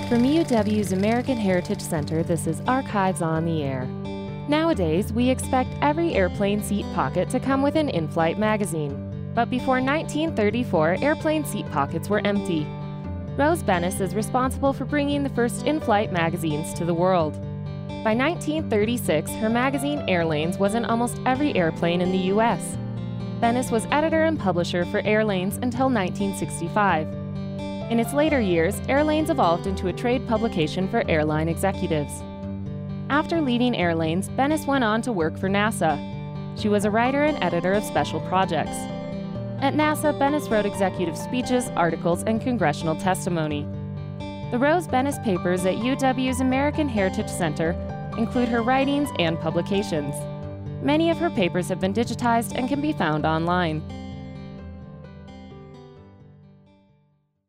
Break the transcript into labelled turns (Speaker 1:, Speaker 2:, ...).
Speaker 1: From UW's American Heritage Center, this is Archives on the Air. Nowadays, we expect every airplane seat pocket to come with an in-flight magazine. But before 1934, airplane seat pockets were empty. Rose Benes is responsible for bringing the first in-flight magazines to the world. By 1936, her magazine Airlanes was in almost every airplane in the U.S. Benes was editor and publisher for Airlanes until 1965. In its later years, Airlanes evolved into a trade publication for airline executives. After leaving Airlanes, Benes went on to work for NASA. She was a writer and editor of special projects. At NASA, Benes wrote executive speeches, articles, and congressional testimony. The Rose Benes papers at UW's American Heritage Center include her writings and publications. Many of her papers have been digitized and can be found online.